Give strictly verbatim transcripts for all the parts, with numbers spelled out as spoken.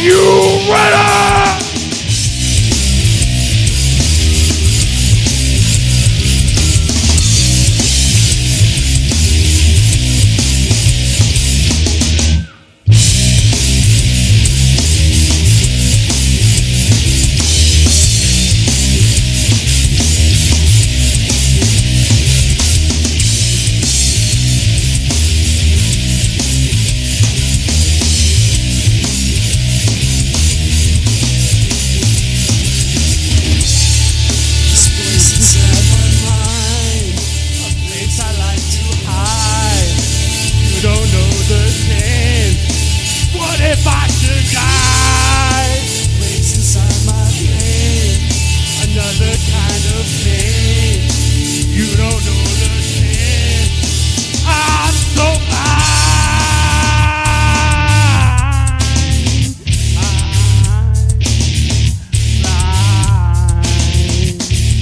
you ready? If I should die, place inside my brain, another kind of pain. You don't know the pain. I'm so blind. I'm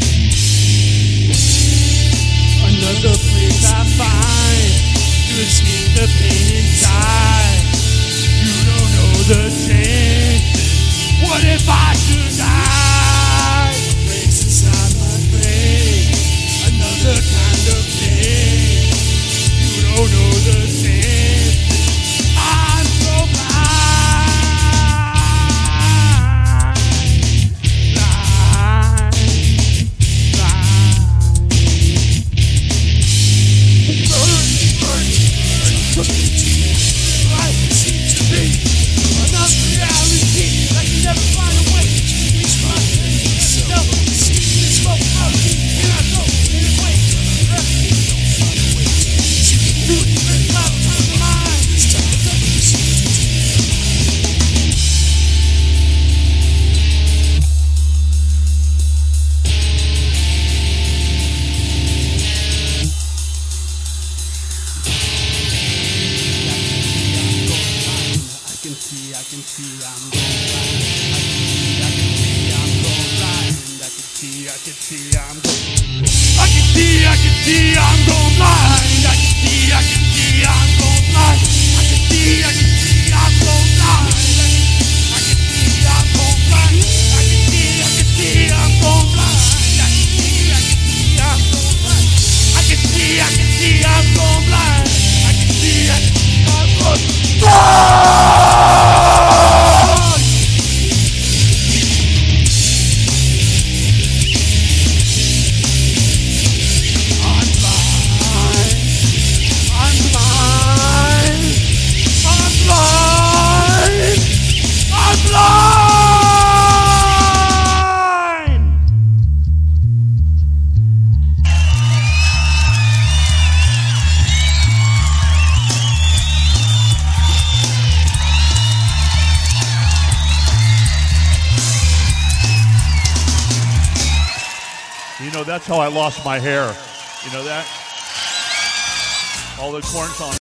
blind. Another place I find to escape the pain inside. You don't know the change. What if I should die? Place inside my brain, another kind of pain. You don't know the change. I'm so blind, blind, blind. Life seems to be another reality, like you never find a way to reach my dreams. No, secret smoke out of me, and I go in a way to beauty, red cloud, time of mine. It's time to come to see I can see, I can see, I'm going blind. I can see, I can see, I'm going blind. I can see, I can see, I'm going. I can see, I can see, I'm going blind. I can see, I can see, I'm going blind. I can see, I can see, I'm going blind. I can see, I'm going blind. I can see, I can see, I'm going blind. I can see, I can see, I'm going blind. I can see, I can see, I'm going blind. I can see, I can see, I'm going blind. You know, that's how I lost my hair. You know that? All the corn songs.